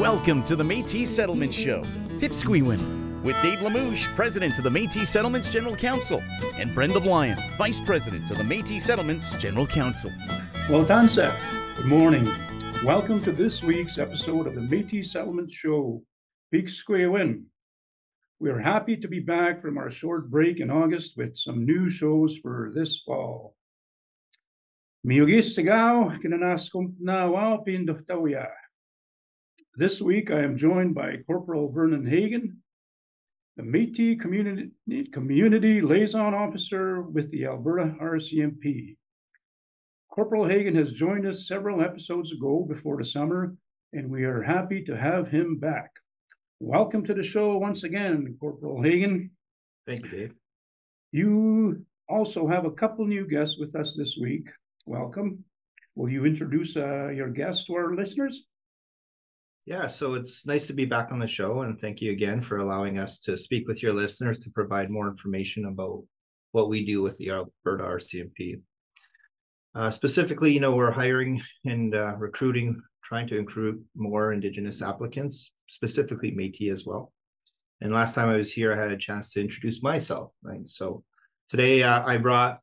Welcome to the Métis Settlement Show, Pipsqueewin, with Dave Lamouche, President of the Métis Settlements General Council, and Brenda Blyon, Vice President of the Métis Settlements General Council. Well, Tansa, good morning. Welcome to this week's episode of the Métis Settlement Show, Pipsqueewin. We are happy to be back from our short break in August with some new shows for this fall. Miyugis Sigao, Kinanaskum na Wao Pindohtawia. This week, I am joined by Corporal Vernon Hagan, the Métis Community Liaison Officer with the Alberta RCMP. Corporal Hagan has joined us several episodes ago before the summer, and we are happy to have him back. Welcome to the show once again, Corporal Hagan. Thank you, Dave. You also have a couple new guests with us this week. Welcome. Will you introduce your guests to our listeners? Yeah, so it's nice to be back on the show, and thank you again for allowing us to speak with your listeners to provide more information about what we do with the Alberta RCMP. Specifically, we're hiring and recruiting, trying to recruit more Indigenous applicants, specifically Métis as well. And last time I was here, I had a chance to introduce myself, right? So today I brought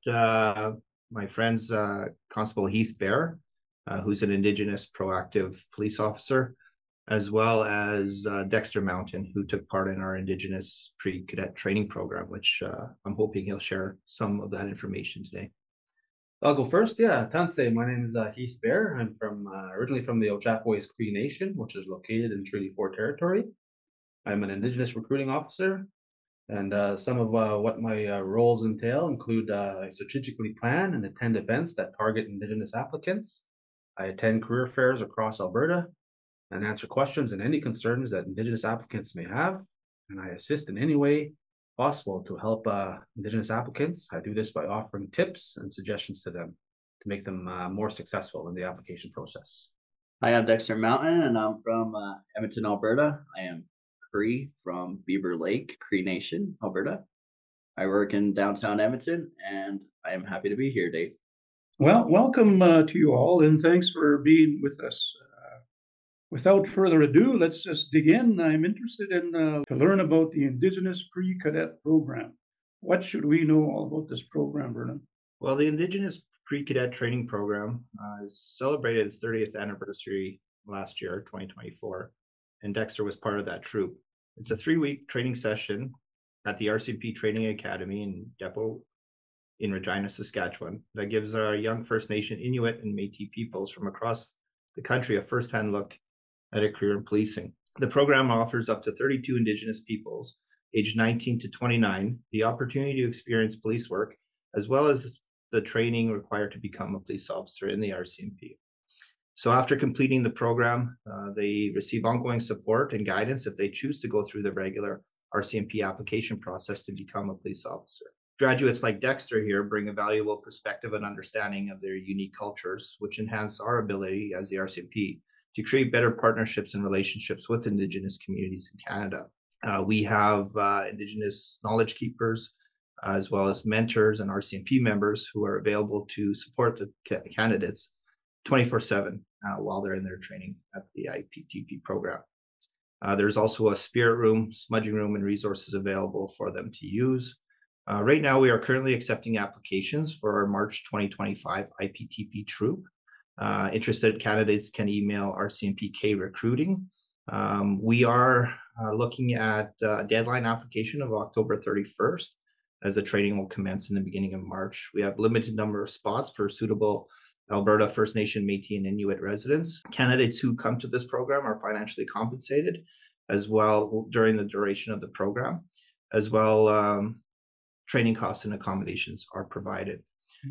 my friends, Constable Heath Bear, who's an Indigenous proactive police officer, as well as Dexter Mountain, who took part in our Indigenous pre-cadet training program, which I'm hoping he'll share some of that information today. I'll go first. Yeah, Tansei. My name is Heath Bear. I'm originally from the Ojibways Cree Nation, which is located in Treaty 4 territory. I'm an Indigenous recruiting officer, and some of what my roles entail include I strategically plan and attend events that target Indigenous applicants. I attend career fairs across Alberta and answer questions and any concerns that Indigenous applicants may have, and I assist in any way possible to help Indigenous applicants. I do this by offering tips and suggestions to them to make them more successful in the application process. Hi, I'm Dexter Mountain, and I'm from Edmonton, Alberta. I am Cree from Beaver Lake, Cree Nation, Alberta. I work in downtown Edmonton, and I am happy to be here, Dave. Well, welcome to you all, and thanks for being with us. Without further ado, let's just dig in. I'm interested in to learn about the Indigenous Pre-Cadet Program. What should we know all about this program, Vernon? Well, the Indigenous Pre-Cadet Training Program celebrated its 30th anniversary last year, 2024, and Dexter was part of that troop. It's a 3-week training session at the RCMP Training Academy in Depot in Regina, Saskatchewan, that gives our young First Nation, Inuit, and Métis peoples from across the country a first-hand look at a career in policing. The program offers up to 32 Indigenous peoples, aged 19 to 29, the opportunity to experience police work, as well as the training required to become a police officer in the RCMP. So after completing the program, they receive ongoing support and guidance if they choose to go through the regular RCMP application process to become a police officer. Graduates like Dexter here bring a valuable perspective and understanding of their unique cultures, which enhance our ability as the RCMP to create better partnerships and relationships with Indigenous communities in Canada. We have Indigenous knowledge keepers, as well as mentors and RCMP members who are available to support the candidates 24/7 while they're in their training at the IPTP program. There's also a spirit room, smudging room, and resources available for them to use. Right now, we are currently accepting applications for our March 2025 IPTP troop. Interested candidates can email RCMPK Recruiting. We are looking at a deadline application of October 31st, as the training will commence in the beginning of March. We have limited number of spots for suitable Alberta First Nation, Métis, and Inuit residents. Candidates who come to this program are financially compensated as well during the duration of the program, as well training costs and accommodations are provided.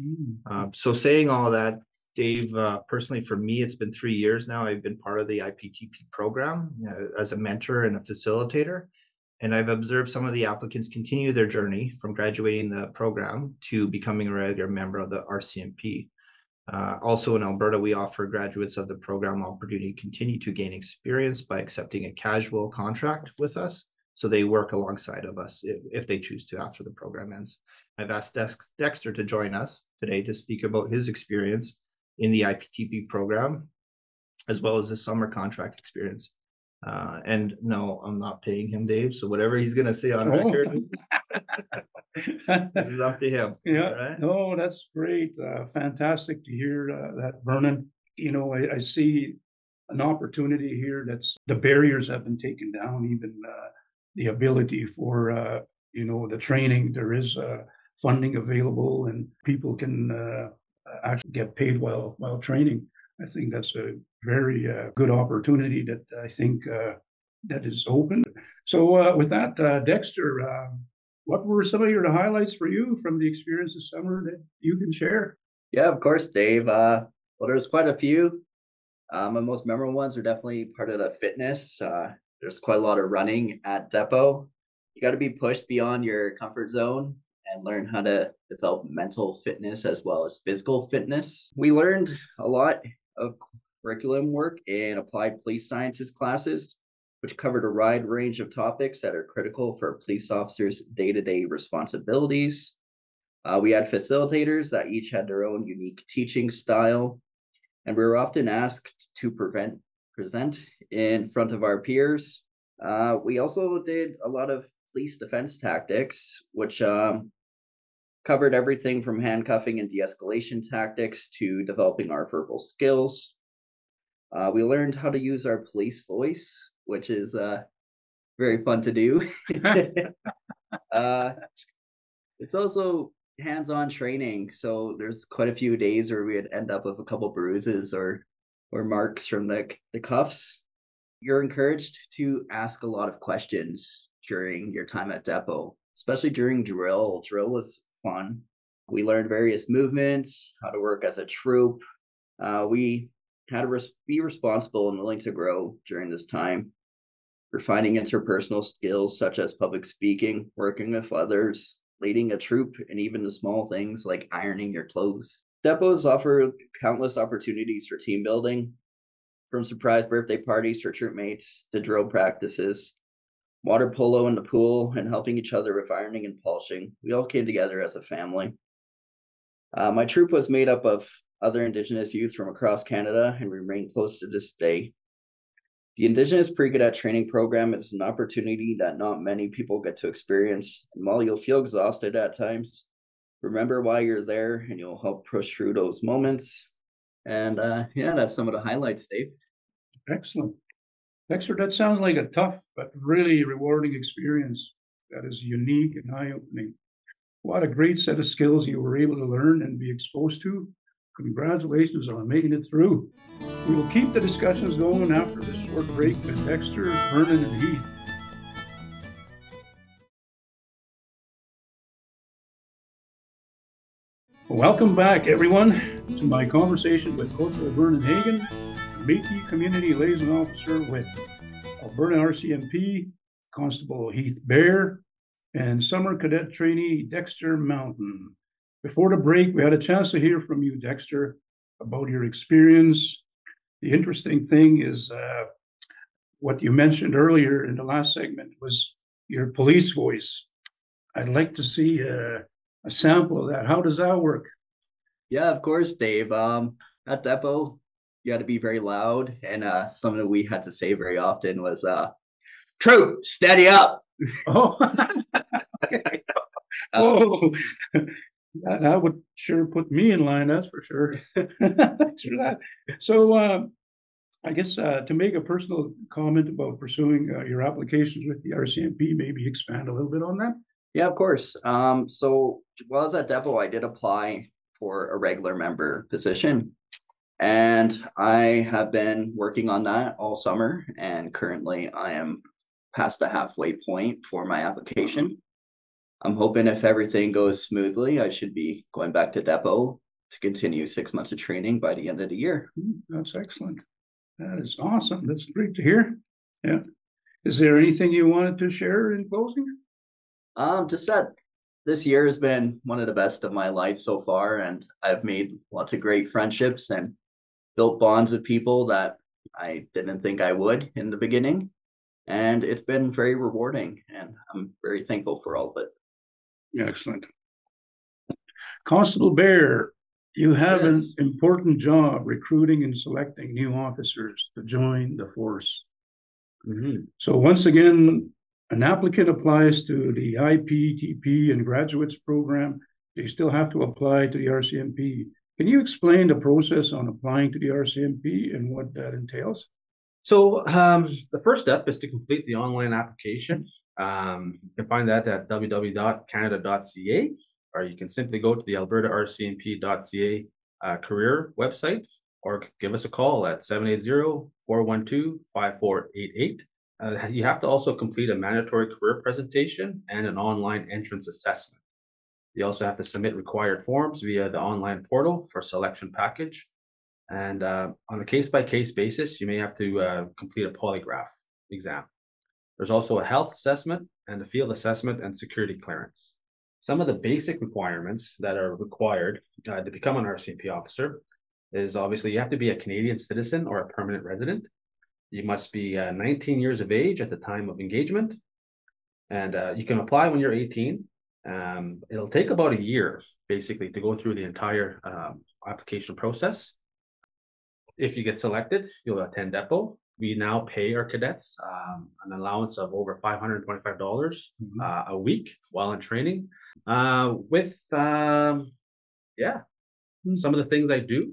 So saying all that, Dave, personally for me, it's been 3 years now. I've been part of the IPTP program as a mentor and a facilitator, and I've observed some of the applicants continue their journey from graduating the program to becoming a regular member of the RCMP. Also in Alberta, we offer graduates of the program opportunity to continue to gain experience by accepting a casual contract with us, so they work alongside of us if they choose to after the program ends. I've asked Dexter to join us today to speak about his experience in the IPTP program, as well as the summer contract experience And no, I'm not paying him, Dave. So whatever he's gonna say on Oh. record is up to him. Yeah, Right? no, that's great. Fantastic to hear that, Vernon. You know, I see an opportunity here that's the barriers have been taken down, even the ability for, you know, the training. There is funding available and people can actually get paid while training. I think that's a very good opportunity that I think that is open. So with that, Dexter, what were some of your highlights for you from the experience this summer that you can share? Yeah, of course, Dave. Well, there's quite a few. My most memorable ones are definitely part of the fitness. There's quite a lot of running at Depot. You got to be pushed beyond your comfort zone and learn how to develop mental fitness as well as physical fitness. We learned a lot of curriculum work in applied police sciences classes, which covered a wide range of topics that are critical for police officers' day-to-day responsibilities. We had facilitators that each had their own unique teaching style, and we were often asked to present in front of our peers. We also did a lot of police defense tactics, which covered everything from handcuffing and de-escalation tactics to developing our verbal skills. We learned how to use our police voice, which is very fun to do. It's also hands-on training, so there's quite a few days where we'd end up with a couple bruises or marks from the cuffs. You're encouraged to ask a lot of questions during your time at Depot, especially during drill. Drill was fun. We learned various movements, how to work as a troop. We had to be responsible and willing to grow during this time, refining interpersonal skills such as public speaking, working with others, leading a troop, and even the small things like ironing your clothes. Depots offer countless opportunities for team building, from surprise birthday parties for troop mates to drill practices, water polo in the pool, and helping each other with ironing and polishing. We all came together as a family. My troop was made up of other Indigenous youth from across Canada and remain close to this day. The Indigenous Pre-Cadet Training Program is an opportunity that not many people get to experience, and while you'll feel exhausted at times, remember why you're there and you'll help push through those moments. And yeah, that's some of the highlights, Dave. Excellent. Dexter, that sounds like a tough but really rewarding experience that is unique and eye-opening. What a great set of skills you were able to learn and be exposed to. Congratulations on making it through. We will keep the discussions going after this short break with Dexter, Vernon, and Heath. Welcome back, everyone, to my conversation with Corporal Vernon Hagan, Métis Community Liaison Officer with Alberta RCMP, Constable Heath Bear, and Summer Cadet Trainee Dexter Mountain. Before the break, we had a chance to hear from you, Dexter, about your experience. The interesting thing is what you mentioned earlier in the last segment was your police voice. I'd like to see a sample of that. How does that work? Yeah, of course, Dave. At Depot, you had to be very loud, and something that we had to say very often was "Troop, steady up." Oh, oh. That would sure put me in line, that's for sure. Thanks for that. So I guess to make a personal comment about pursuing your applications with the RCMP, maybe expand a little bit on that. Yeah, of course. So while I was at Depot, I did apply for a regular member position, and I have been working on that all summer, and currently I am past the halfway point for my application. I'm hoping if everything goes smoothly, I should be going back to Depot to continue 6 months of training by the end of the year. That's excellent. That is awesome. That's great to hear. Yeah. Is there anything you wanted to share in closing? Just that this year has been one of the best of my life so far, and I've made lots of great friendships and built bonds with people that I didn't think I would in the beginning. And it's been very rewarding, and I'm very thankful for all of it. Excellent. Constable Bear, you have Yes. an important job recruiting and selecting new officers to join the force. Mhm. So once again, an applicant applies to the IPTP and graduates program, they still have to apply to the RCMP. Can you explain the process on applying to the RCMP and what that entails? So the first step is to complete the online application. You can find that at www.canada.ca, or you can simply go to the Alberta RCMP.ca career website, or give us a call at 780-412-5488. You have to also complete a mandatory career presentation and an online entrance assessment. You also have to submit required forms via the online portal for selection package. And on a case-by-case basis, you may have to complete a polygraph exam. There's also a health assessment and a field assessment and security clearance. Some of the basic requirements that are required to become an RCMP officer is obviously you have to be a Canadian citizen or a permanent resident. You must be 19 years of age at the time of engagement. And you can apply when you're 18. It'll take about a year, basically, to go through the entire application process. If you get selected, you'll attend depot. We now pay our cadets an allowance of over $525 a week while in training. Some of the things I do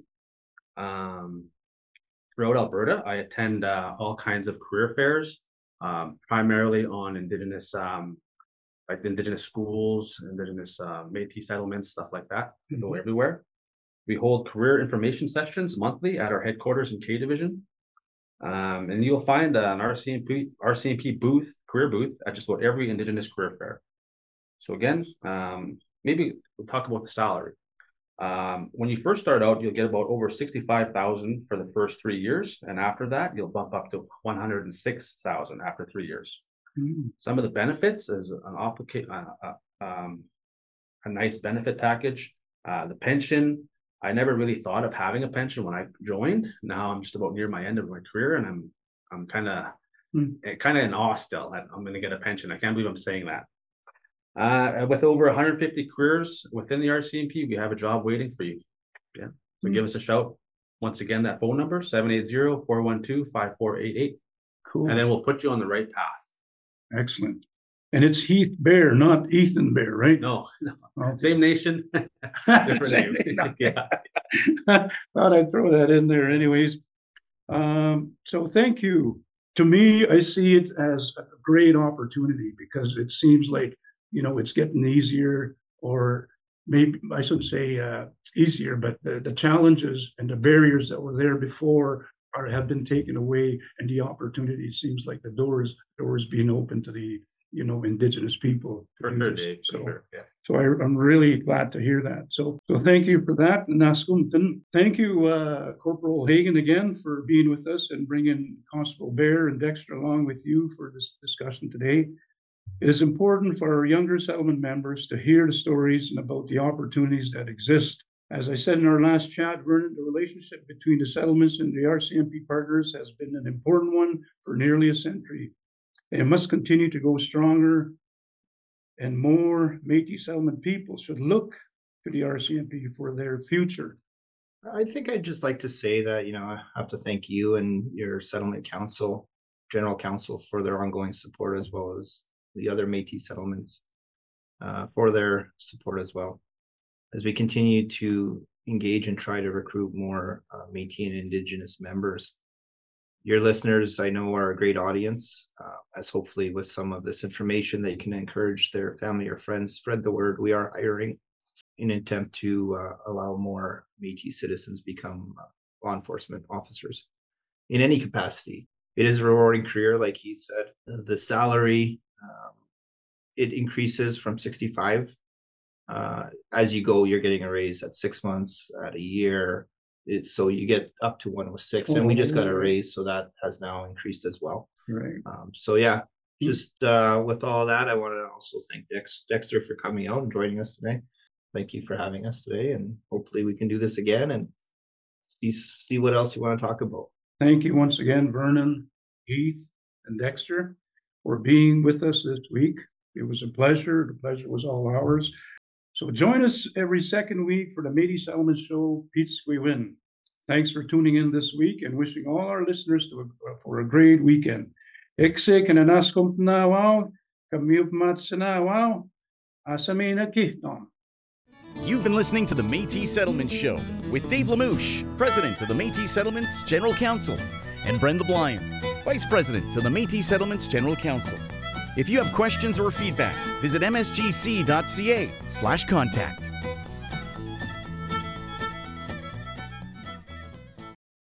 throughout Alberta, I attend all kinds of career fairs, primarily on Indigenous, like the Indigenous schools, Indigenous Métis settlements, stuff like that. We go everywhere. We hold career information sessions monthly at our headquarters in K Division. And you'll find an RCMP booth, career booth, at just about every Indigenous career fair. So again, maybe we'll talk about the salary. When you first start out, you'll get about over $65,000 for the first 3 years, and after that, you'll bump up to $106,000 after 3 years. Some of the benefits is a nice benefit package. The pension. I never really thought of having a pension when I joined. Now I'm just about near my end of my career, and I'm kind of in awe still that I'm going to get a pension. I can't believe I'm saying that. With over 150 careers within the RCMP, we have a job waiting for you. Yeah, so give us a shout. Once again, that phone number 780-412-5488. Cool. And then we'll put you on the right path. Excellent. And it's Heath Bear, not Ethan Bear, right? No. Okay. Same nation, different name. Yeah. Thought I'd throw that in there anyways. So thank you. To me, I see it as a great opportunity because it seems like, it's getting easier, or maybe I shouldn't say easier, but the challenges and the barriers that were there before have been taken away, and the opportunity seems like the doors being open to the Indigenous people. For sure, Dave. For sure. Yeah. So I'm really glad to hear that. So thank you for that. Naskuntan. Thank you, Corporal Hagan, again, for being with us and bringing Constable Bear and Dexter along with you for this discussion today. It is important for our younger settlement members to hear the stories and about the opportunities that exist. As I said in our last chat, Vernon, the relationship between the settlements and the RCMP partners has been an important one for nearly a century. And it must continue to go stronger, and more Métis settlement people should look to the RCMP for their future. I think I'd just like to say that, I have to thank you and your settlement council, general council, for their ongoing support, as well as the other Métis settlements for their support as well, as we continue to engage and try to recruit more Métis and Indigenous members. Your listeners, I know, are a great audience, as hopefully with some of this information, they can encourage their family or friends, spread the word. We are hiring in an attempt to allow more Métis citizens become law enforcement officers in any capacity. It is a rewarding career, like he said. The salary, it increases from 65. As you go, you're getting a raise at 6 months, at a year. So you get up to 106, and we just got a raise, so that has now increased as well. Right. Just with all that, I want to also thank Dexter for coming out and joining us today. Thank you for having us today, and hopefully we can do this again and see what else you want to talk about. Thank you once again, Vernon, Heath, and Dexter, for being with us this week. It was a pleasure. The pleasure was all ours. So join us every second week for the Métis Settlement Show, Pitsquewin. Thanks for tuning in this week, and wishing all our listeners for a great weekend. Ikse kananaskum tnawaw, kamiyup matsanawaw, asamina kihton. You've been listening to the Métis Settlement Show with Dave Lamouche, President of the Métis Settlements General Council, and Brenda Blyan, Vice President of the Métis Settlements General Council. If you have questions or feedback, visit msgc.ca/contact.